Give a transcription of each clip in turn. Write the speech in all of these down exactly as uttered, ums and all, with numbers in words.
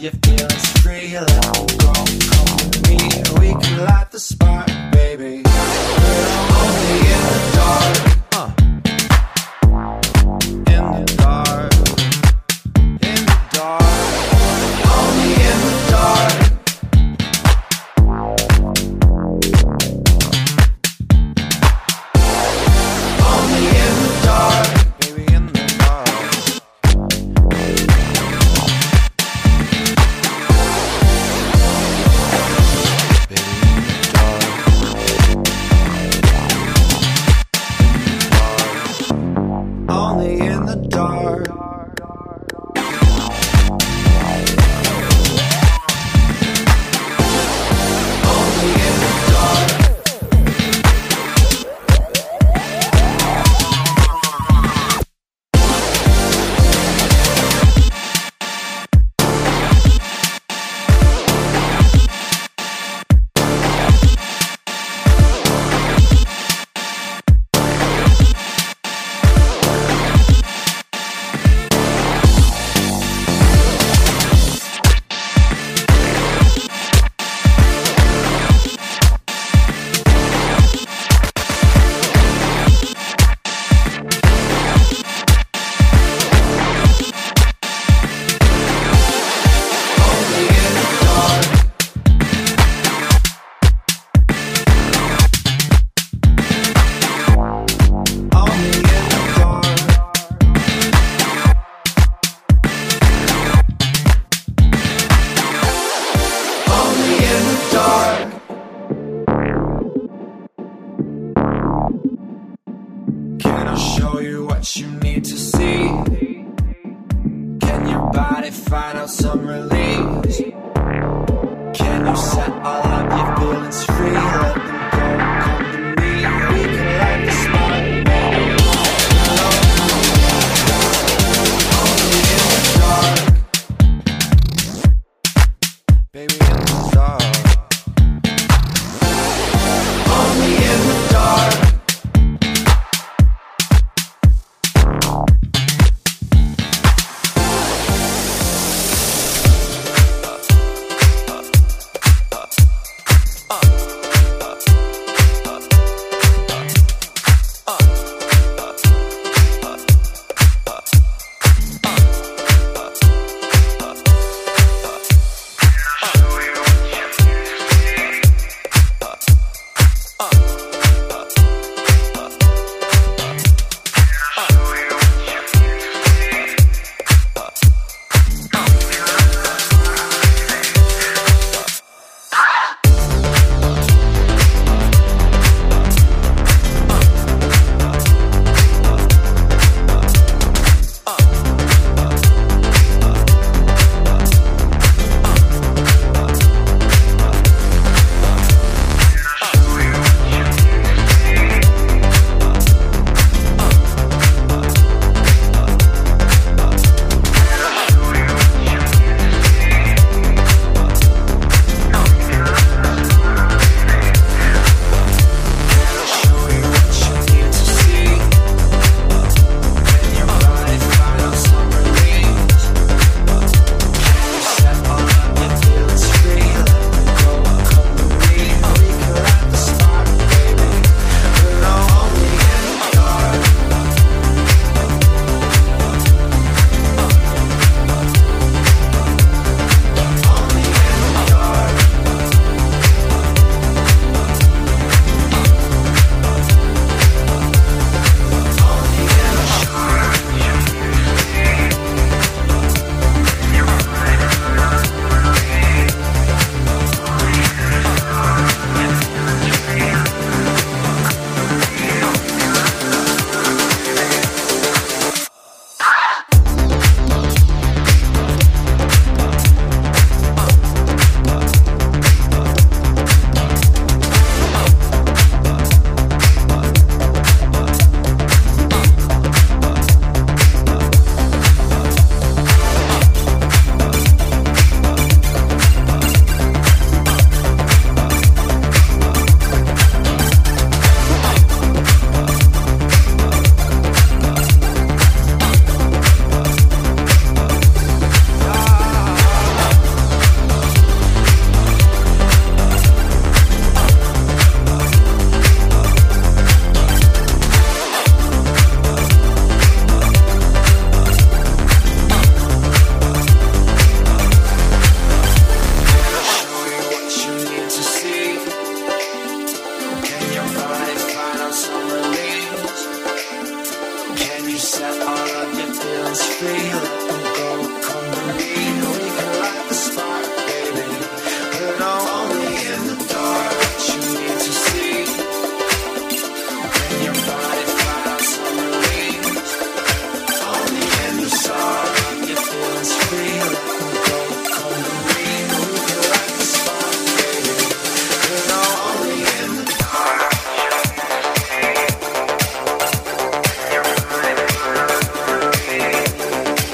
your feelings free, let them go. Come with me, we can light the spark, baby. We're only in the dark. Uh. In the dark. In the dark. Only in the dark. Only in the dark. Baby, in the dark. Only in the dark. Only in the dark. Can I show you what you need to see? Can your body find out some release? Can you set all of your feelings free? Let them go, come to me. We can light the spark, baby. Only in the dark. Baby, in the dark. Only in the dark. free. Let them go, come to me. We can light the spark, baby. But I'm only in the dark. What you need to see. Can your body find out some relief? Only in the dark. Your feelings free. Let them go, come to me. We can light the spark, baby. But I'm only in the dark. Your body find out some relief.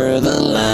over the line.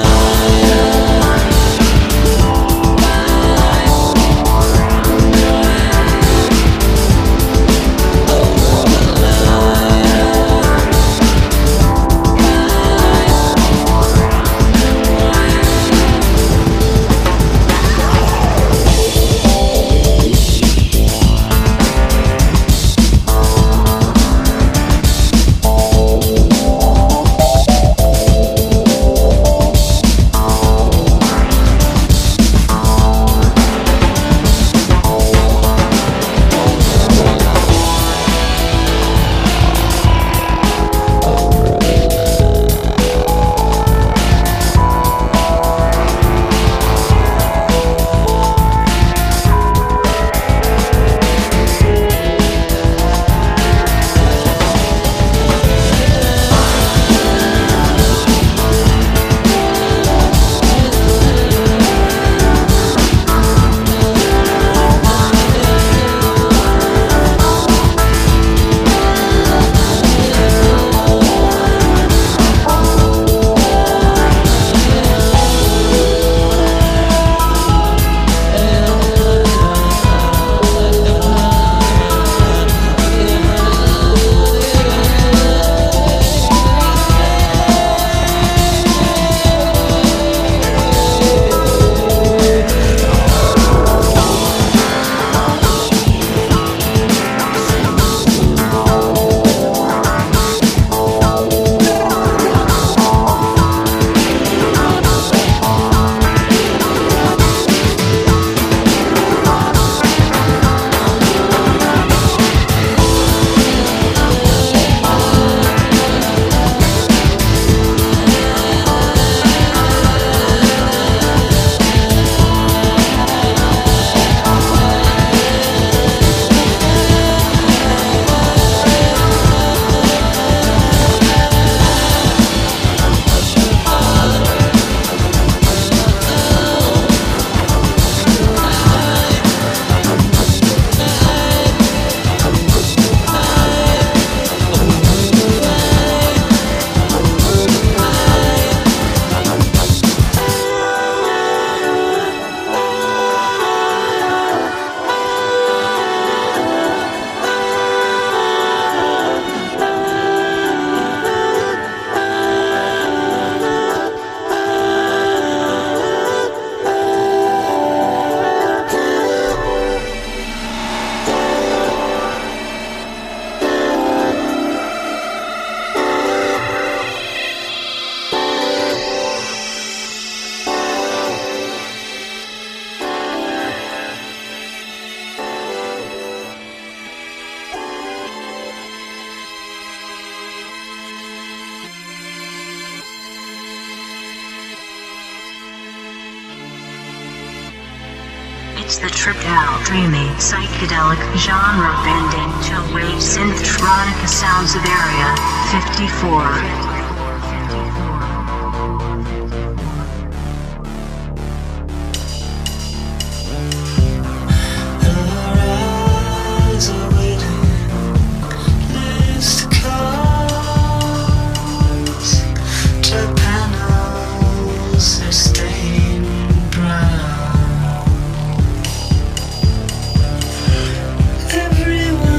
It's the tripped out, dreamy, psychedelic, genre-bending, chill-wave synth-tronica sounds of Area fifty-four.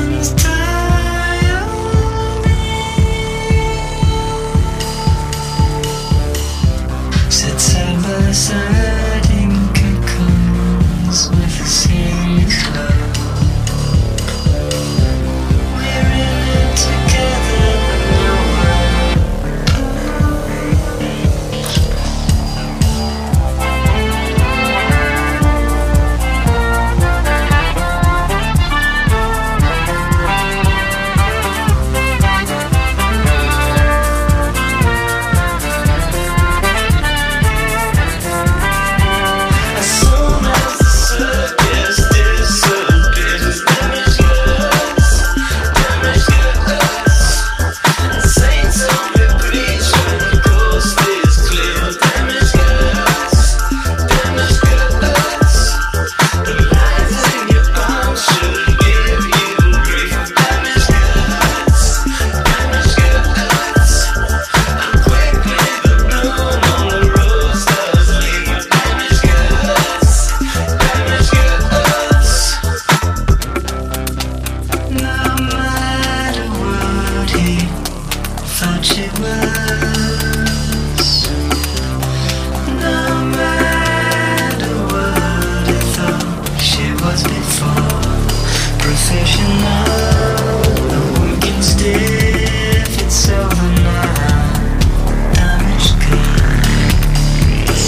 Everyone's tired. thought she was. No matter what I thought she was before. Professional, working stiff, it's over now. Damage goods.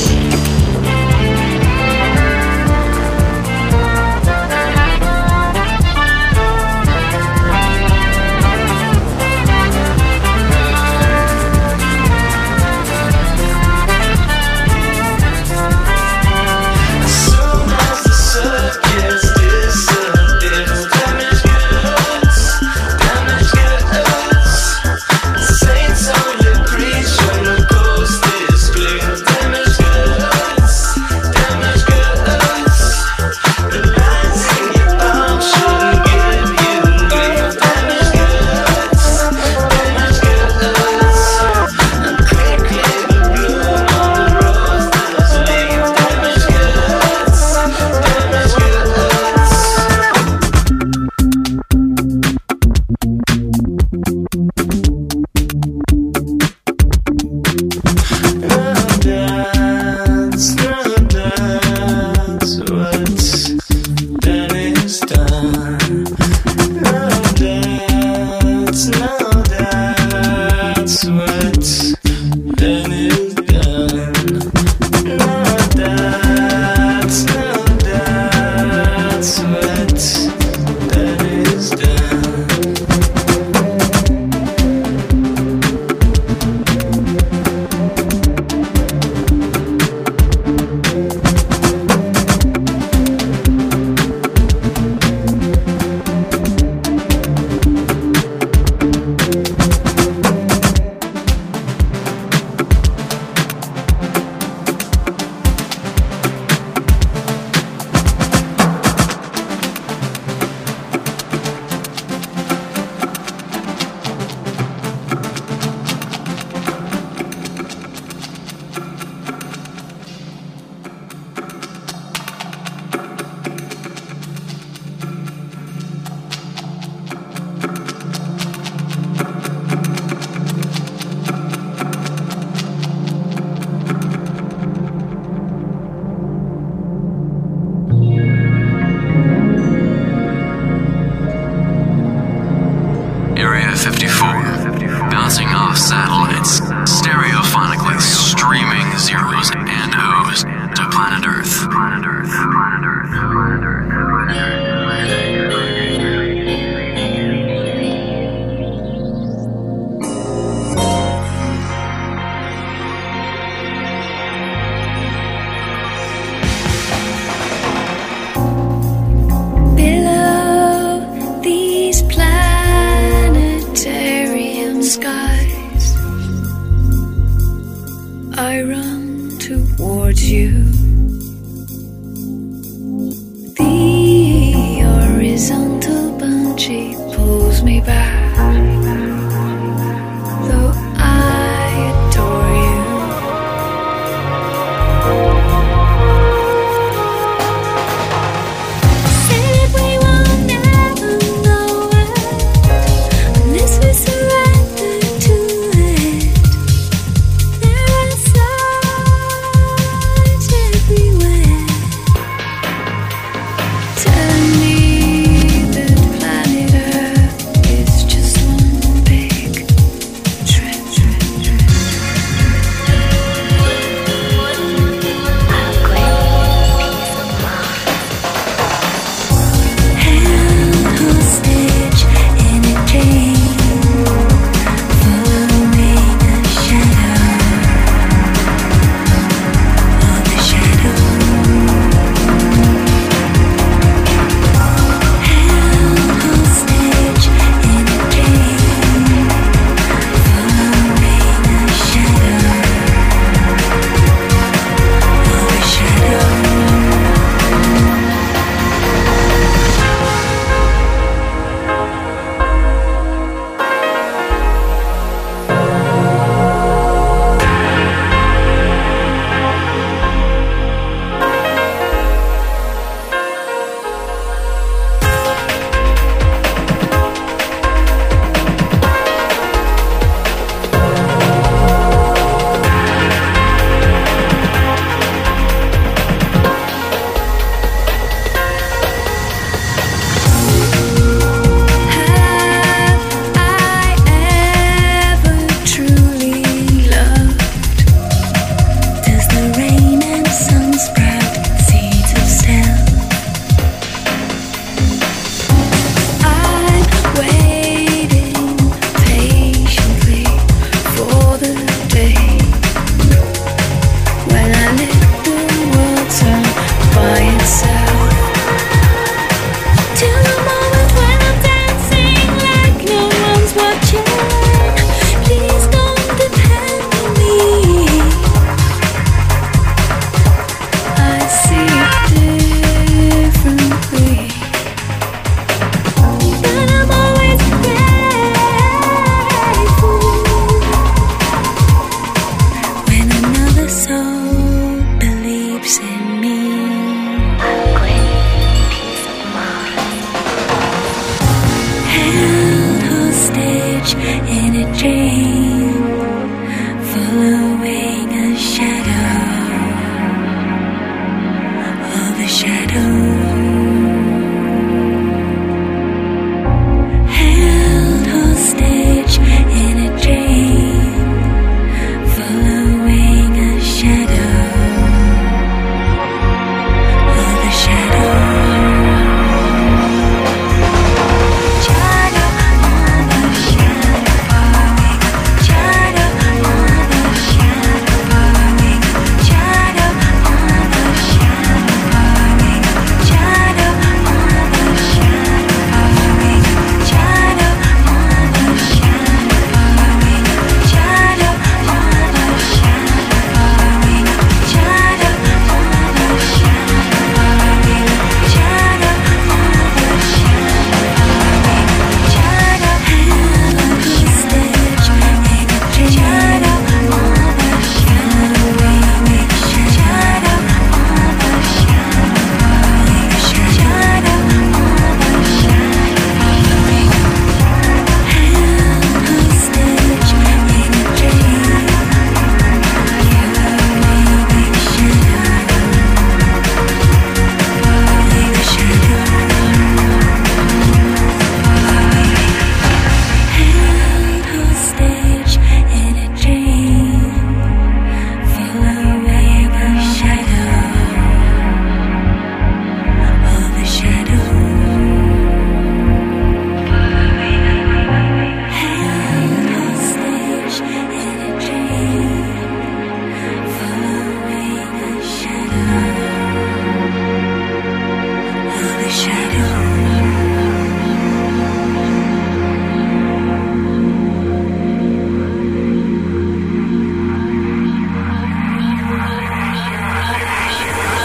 There are such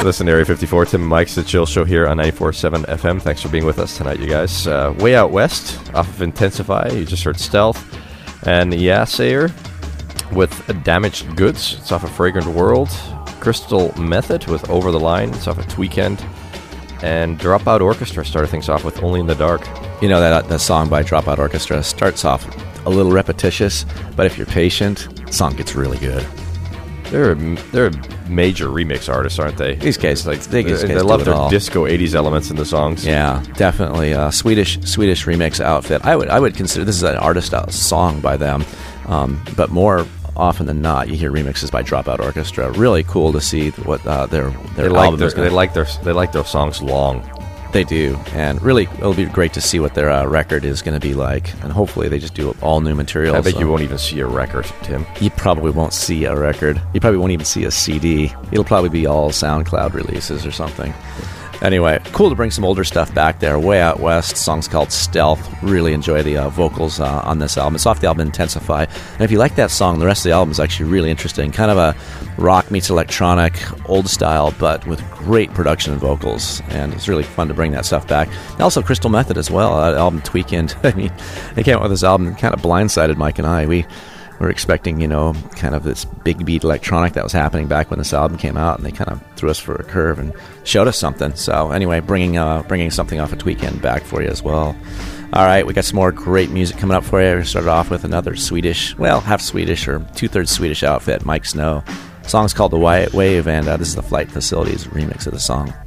Listen to Area fifty-four, Tim and Mike's The Chill Show here on ninety-four point seven F M. Thanks for being with us tonight, you guys. Uh, Way Out West, off of Intensify. You just heard Stealth. And Yasayer with Damaged Goods. It's off of Fragrant World. Crystal Method with Over the Line. It's off of Tweekend. And Dropout Orchestra started things off with Only in the Dark. You know, that the song by Dropout Orchestra starts off a little repetitious, but if you're patient, the song gets really good. They're a, they're a major remix artists, aren't they? These guys, like they, they, guys they love do it their all. disco eighties elements in the songs. Yeah, definitely a Swedish Swedish remix outfit. I would I would consider this is an artist out song by them, um, but more often than not, you hear remixes by Dropout Orchestra. Really cool to see what uh, their their they like album their, is gonna, they like their they like their songs long. They do, and really it'll be great to see what their uh, record is going to be like, and hopefully they just do all new material. I bet so. you won't even see a record, Tim. You probably won't see a record. You probably won't even see a C D. It'll probably be all SoundCloud releases or something. Anyway, cool to bring some older stuff back there. Way Out West, song's called Stealth. Really enjoy the uh, vocals uh, on this album. It's off the album Intensify. And if you like that song, the rest of the album is actually really interesting. Kind of a rock meets electronic, old style, but with great production and vocals. And it's really fun to bring that stuff back. And also Crystal Method as well, uh, album Tweekend. I mean, they came out with this album, kind of blindsided Mike and I. We were expecting, you know, kind of this big beat electronic that was happening back when this album came out, and they kind of threw us for a curve and showed us something. So anyway, bringing uh, bringing something off of Tweekend back for you as well. All right, we got some more great music coming up for you. We started off with another Swedish, well, half Swedish or two-thirds Swedish outfit, Mike Snow. The song's called The Wyatt Wave, and uh, this is the Flight Facilities remix of the song.